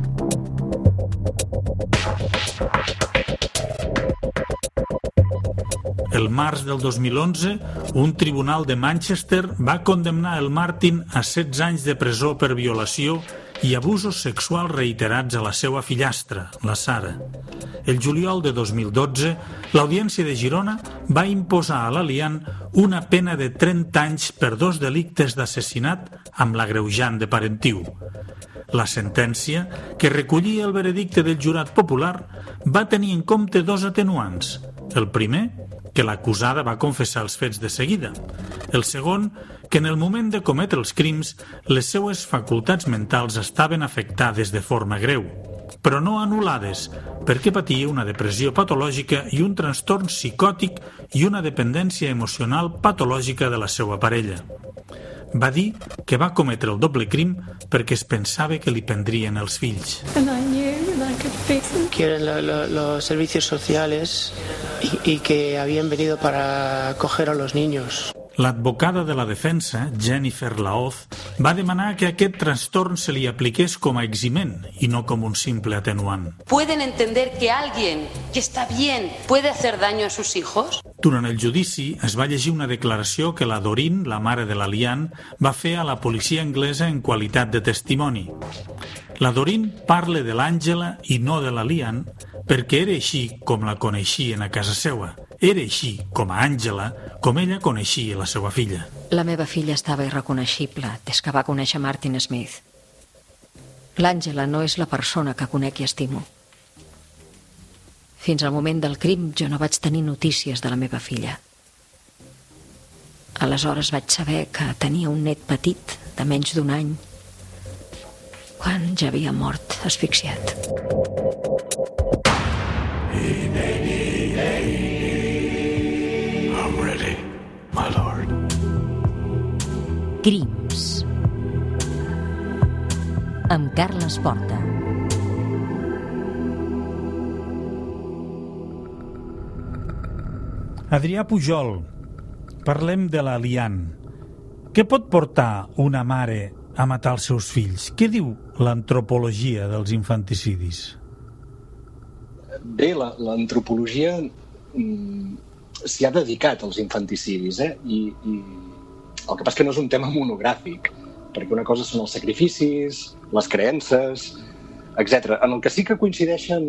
El març del 2011, un tribunal de Manchester va condemnar el Martin a 16 anys de presó per violació i abusos sexuals reiterats a la seva fillastra, la Sara. El juliol de 2012, l'Audiència de Girona va imposar a la Lian una pena de 30 anys per 2 delictes d'assassinat amb l'agreujant de parentiu. La sentència, que recollia el veredicte del jurat popular, va tenir en compte 2 atenuants. El primer, que l'acusada va confessar els fets de seguida. El segon, que en el moment de cometre els crims, les seues facultats mentals estaven afectades de forma greu, però no anul·lades, perquè patia una depressió patològica i un trastorn psicòtic i una dependència emocional patològica de la seva parella. Va dir que va cometre el doble crim perquè es pensava que li prendrien els fills. Que eran los servicios sociales y que habían venido para acoger a los niños. L'advocada de la defensa, Jennifer Laoz, va demanar que aquest trastorn se li apliqués com a eximent i no com un simple atenuant. ¿Pueden entender que alguien que está bien puede hacer daño a sus hijos? Durant el judici es va llegir una declaració que la Doreen, la mare de la Lian, va fer a la policia anglesa en qualitat de testimoni. La Doreen parla de l'Àngela i no de la Lian perquè era així com la coneixien a casa seva. Era així com a Àngela, com ella coneixia la seva filla. La meva filla estava irreconeixible des que va conèixer Martin Smith. L'Àngela no és la persona que conec i estimo. Fins al moment del crim jo no vaig tenir notícies de la meva filla. Aleshores vaig saber que tenia un net petit de menys d'1 any quan ja havia mort asfixiat. I'm ready, my lord. Crims amb Carles Porta. Adrià Pujol, parlem de la Lian. Què pot portar una mare a matar els seus fills? Què diu l'antropologia dels infanticidis? Bé, l'antropologia s'hi ha dedicat als infanticidis, i el que passa que no és un tema monogràfic, perquè una cosa són els sacrificis, les creences, etc. En el que sí que coincideixen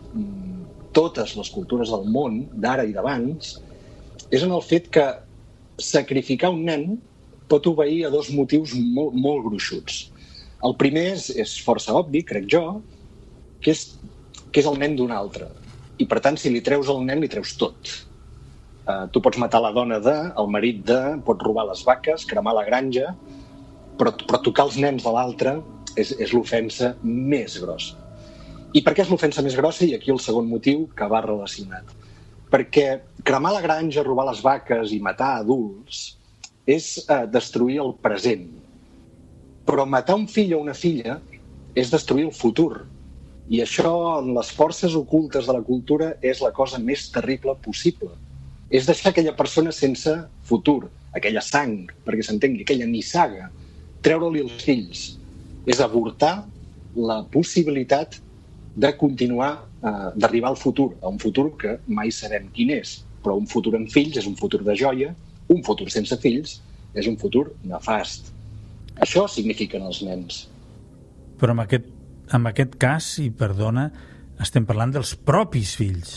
totes les cultures del món, d'ara i d'abans, és en el fet que sacrificar un nen pot obeir a 2 motius molt gruixuts. El primer és força obvi, crec jo, que és el nen d'un altre. I, per tant, si li treus el nen, li treus tot. Tu pots matar la dona el marit pots robar les vaques, cremar la granja, però tocar els nens de l'altre és l'ofensa més grossa. I per què és l'ofensa més grossa? I aquí el segon motiu que va relacionat. Perquè cremar la granja, robar les vaques i matar adults és destruir el present. Però matar un fill o una filla és destruir el futur. I això, en les forces ocultes de la cultura, és la cosa més terrible possible. És deixar aquella persona sense futur, aquella sang, perquè s'entengui, aquella nissaga, treure-li els fills. És avortar la possibilitat de continuar, d'arribar al futur, a un futur que mai sabem quin és, però un futur amb fills és un futur de joia, un futur sense fills és un futur nefast. Això signifiquen els nens. Però en aquest cas, i perdona, estem parlant dels propis fills.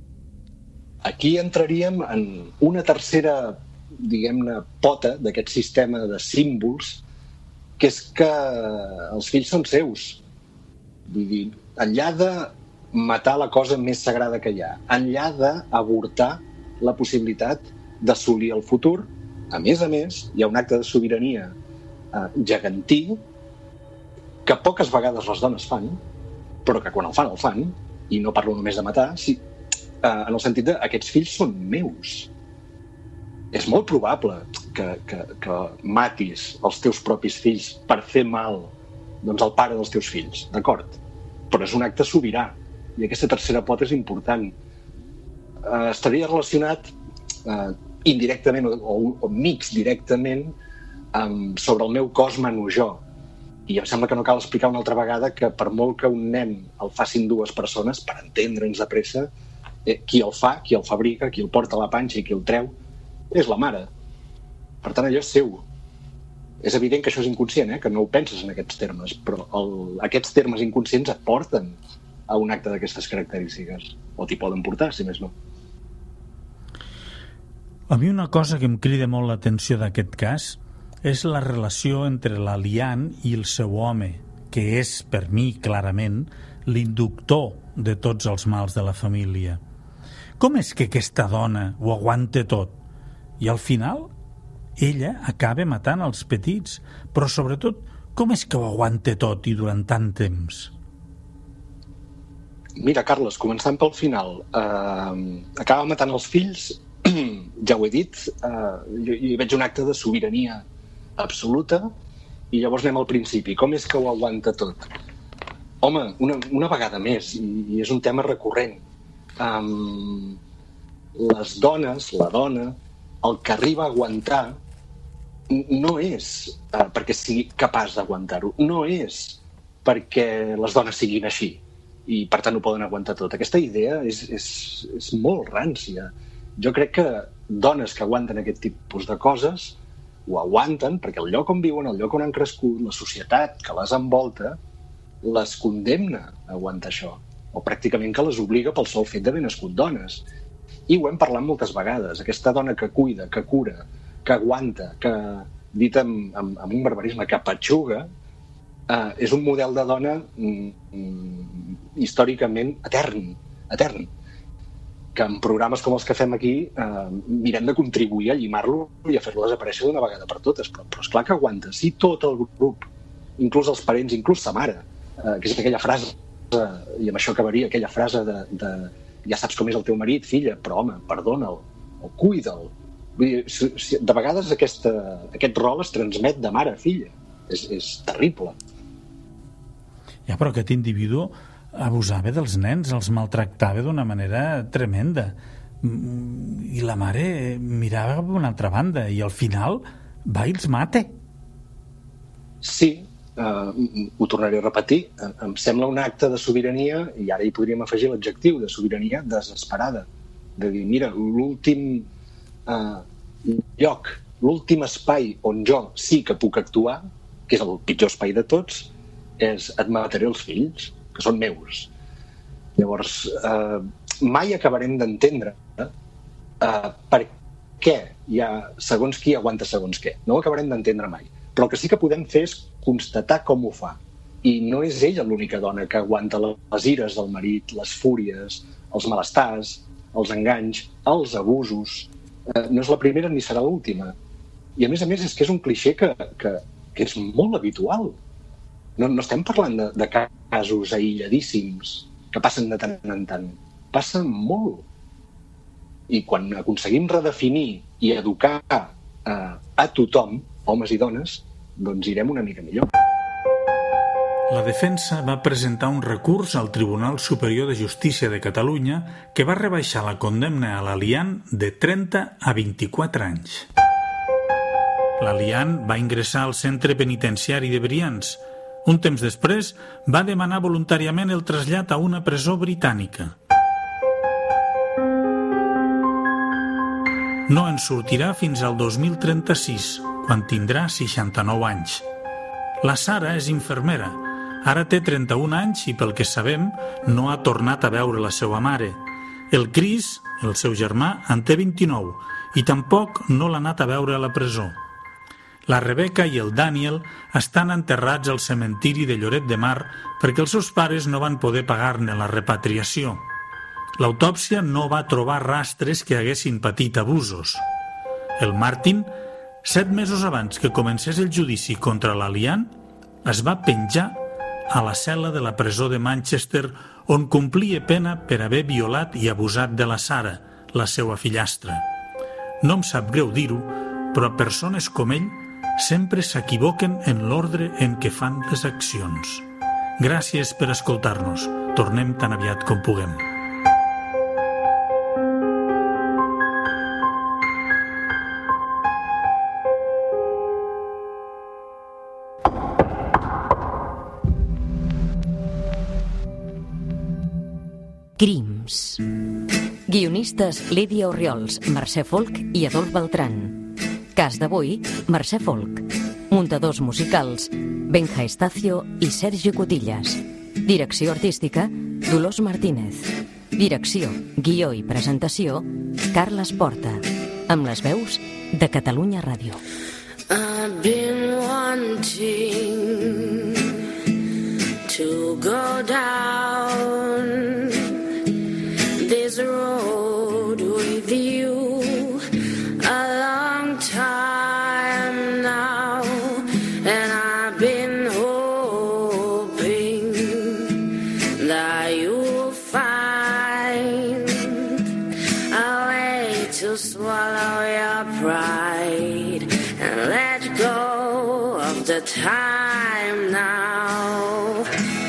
Aquí entraríem en una tercera, diguem-ne, pota d'aquest sistema de símbols, que és que els fills són seus. Vull dir, enllà de matar la cosa més sagrada que hi ha, enllà d'avortar la possibilitat d'assolir el futur, a més, hi ha un acte de sobirania gegantí que poques vegades les dones fan, però que quan el fan, i no parlo només de matar, en el sentit de aquests fills són meus. És molt probable que matis els teus propis fills per fer mal al pare dels teus fills, d'acord? Però és un acte sobirà, i aquesta tercera pota és important. Estaria relacionat indirectament o mig directament sobre el meu cos mano jo. I em sembla que no cal explicar una altra vegada que per molt que un nen el facin 2 persones, per entendre'ns de pressa, qui el fa, qui el fabrica, qui el porta a la panxa i qui el treu, és la mare. Per tant, allò és seu. És evident que això és inconscient, que no ho penses en aquests termes, però aquests termes inconscients et porten a un acte d'aquestes característiques, o t'hi poden portar, si més no. A mi una cosa que em crida molt l'atenció d'aquest cas és la relació entre la Lian i el seu home, que és, per mi, clarament, l'inductor de tots els mals de la família. Com és que aquesta dona ho aguanta tot? I al final, ella acaba matant els petits, però sobretot, com és que ho aguanta tot i durant tant temps? Mira, Carles, començant pel final, acaba matant els fills, ja ho he dit, hi veig un acte de sobirania absoluta, i llavors anem al principi. Com és que ho aguanta tot? Home, una vegada més, i és un tema recurrent. Les dones, la dona, el que arriba a aguantar no és perquè sigui capaç d'aguantar-ho, no és perquè les dones siguin així i per tant ho poden aguantar tot. Aquesta idea és molt rància Jo crec que dones que aguanten aquest tipus de coses ho aguanten perquè el lloc on viuen, el lloc on han crescut, la societat que les envolta, les condemna a aguantar això, o pràcticament que les obliga pel sol fet d'haver nascut dones. I ho hem parlat moltes vegades. Aquesta dona que cuida, que cura, que aguanta, que, dit amb un barbarisme, que petxuga, és un model de dona històricament etern, que en programes com els que fem aquí mirem de contribuir a llimar-lo i a fer-lo desaparèixer d'una vegada per totes, però esclar que aguanta. Si tot el grup, inclús els parents, inclús sa mare, que és aquella frase, i amb això acabaria, aquella frase de ja saps com és el teu marit, filla, però home, perdona'l, o cuida'l. De vegades aquest rol es transmet de mare a filla. És terrible. Ja, però aquest individu abusava dels nens, els maltractava d'una manera tremenda. I la mare mirava cap a una altra banda i al final va i els mata. Sí, ho tornaré a repetir. Em sembla un acte de sobirania, i ara hi podríem afegir l'adjectiu de sobirania desesperada. De dir, mira, l'últim lloc, l'últim espai on jo sí que puc actuar, que és el pitjor espai de tots, és et mataré els fills, que són meus. Llavors, mai acabarem d'entendre per què hi ha segons qui aguanta segons què. No ho acabarem d'entendre mai. Però el que sí que podem fer és constatar com ho fa. I no és ella l'única dona que aguanta les ires del marit, les fúries, els malestars, els enganys, els abusos. No és la primera ni serà l'última. I a més és que és un clixé que és molt habitual. No estem parlant de casos aïlladíssims que passen de tant en tant. Passen molt. I quan aconseguim redefinir i educar a tothom, homes i dones, doncs irem una mica millor. La defensa va presentar un recurs al Tribunal Superior de Justícia de Catalunya que va rebaixar la condemna a l'Alian de 30 a 24 anys. L'Alian va ingressar al centre penitenciari de Brians. Un temps després, va demanar voluntàriament el trasllat a una presó britànica. No en sortirà fins al 2036, quan tindrà 69 anys. La Sara és infermera. Ara té 31 anys i, pel que sabem, no ha tornat a veure la seva mare. El Chris, el seu germà, en té 29 i tampoc no l'ha anat a veure a la presó. La Rebecca i el Daniel estan enterrats al cementiri de Lloret de Mar perquè els seus pares no van poder pagar-ne la repatriació. L'autòpsia no va trobar rastres que haguessin patit abusos. El Martin, 7 mesos abans que comencés el judici contra l'Alian, es va penjar a la cel·la de la presó de Manchester on complia pena per haver violat i abusat de la Sara, la seva fillastra. No em sap greu dir-ho, però persones com ell sempre s'equivoquen en l'ordre en què fan les accions. Gràcies per escoltar-nos. Tornem tan aviat com puguem. Crims. Guionistes Lídia Orriols, Mercè Folk i Adolf Beltrán. Cas d'avui, Mercè Folk. Muntadors musicals, Benja Estacio i Sergi Cotillas. Direcció artística, Dolors Martínez. Direcció, guió i presentació, Carles Porta. Amb les veus de Catalunya Ràdio. I've been wanting to go down this road with you a long time now, and I've been hoping that you'll find a way to swallow your pride and let go of the time now.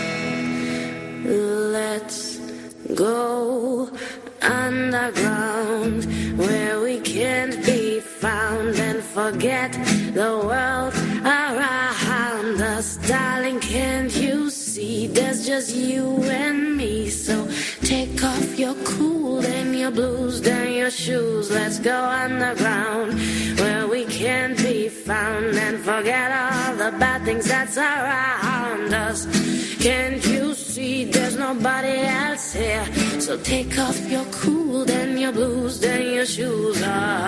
Let's go underground where we can't be found and forget the world around us. Darling, can't you see there's just you and me? So take off your cool and your blues, then your your shoes. Let's go underground where we can't be found and forget all the bad things that's around us. Can't you see there's nobody else here? So take off your cool, then your blues, then your shoes.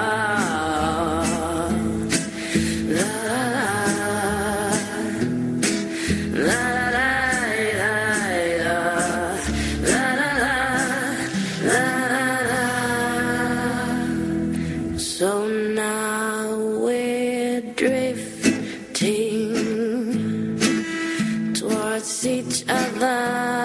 So now we're drifting towards each other,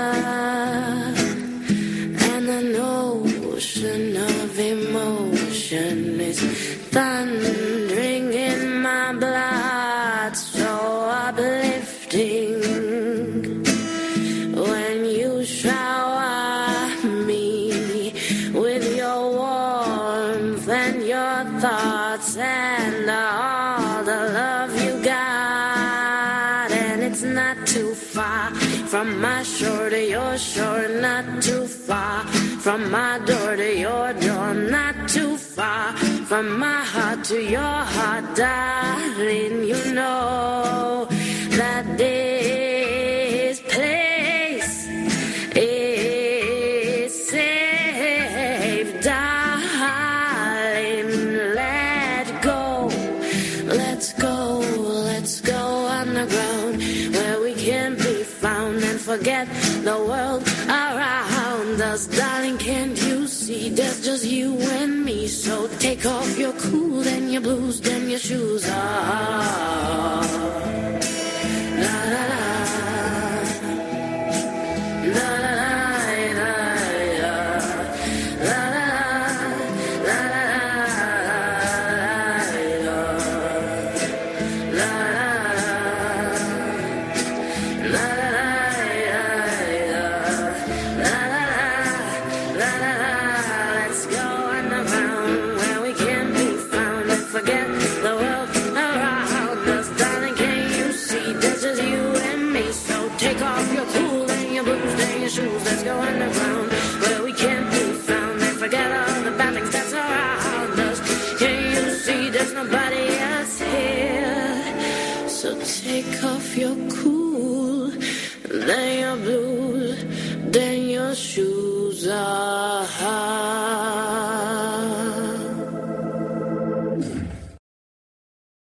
and an ocean of emotion is thundering in my blood, so uplifting. When you shower me with your warmth and your thoughts and all the love you got, and it's not too far from my shore to your shore, not too far from my door to your door, not too far from my heart to your heart, darling. You know that this place is safe, darling. Let go, let's go, let's go underground where we can't be found and forget the world around us, darling. Can't you see there's just you and me? So take off your cool, then your blues, then your shoes. La la la, la la la. Let's go underground where we can't be found and forget all the bad things that's around us. Can you see there's nobody else here? So take off your cool, then your blues, then your shoes.